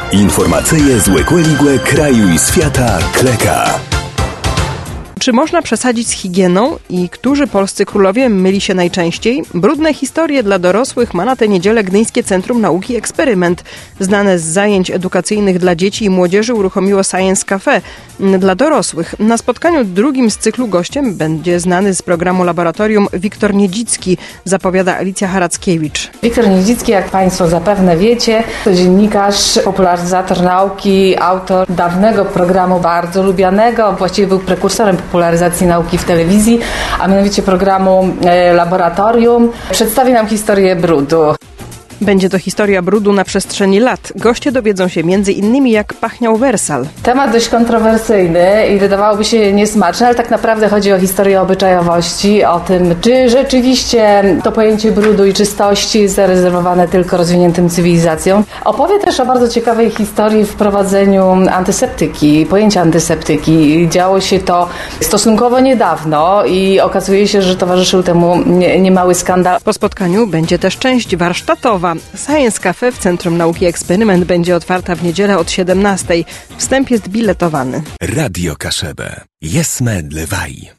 Informacyje z Łekłe kraju i świata Kleka. Czy można przesadzić z higieną i którzy polscy królowie myli się najczęściej? Brudne historie dla dorosłych ma na tę niedzielę Gdyńskie Centrum Nauki Eksperyment. Znane z zajęć edukacyjnych dla dzieci i młodzieży uruchomiło Science Cafe dla dorosłych. Na spotkaniu drugim z cyklu gościem będzie znany z programu Laboratorium Wiktor Niedzicki, zapowiada Alicja Harackiewicz. Wiktor Niedzicki, jak Państwo zapewne wiecie, to dziennikarz, popularyzator nauki, autor dawnego programu bardzo lubianego, właściwie był prekursorem popularyzacji nauki w telewizji, a mianowicie programu Laboratorium. Przedstawi nam historię brudu. Będzie to historia brudu na przestrzeni lat. Goście dowiedzą się m.in. jak pachniał Wersal. Temat dość kontrowersyjny i wydawałoby się niesmaczny, ale tak naprawdę chodzi o historię obyczajowości, o tym, czy rzeczywiście to pojęcie brudu i czystości jest zarezerwowane tylko rozwiniętym cywilizacjom. Opowie też o bardzo ciekawej historii w wprowadzeniu antyseptyki, pojęcia antyseptyki. Działo się to stosunkowo niedawno i okazuje się, że towarzyszył temu niemały skandal. Po spotkaniu będzie też część warsztatowa. Science Cafe w Centrum Nauki Eksperyment będzie otwarta w niedzielę od 17:00. Wstęp jest biletowany. Radio Kaszebę. Jesme dlewaj.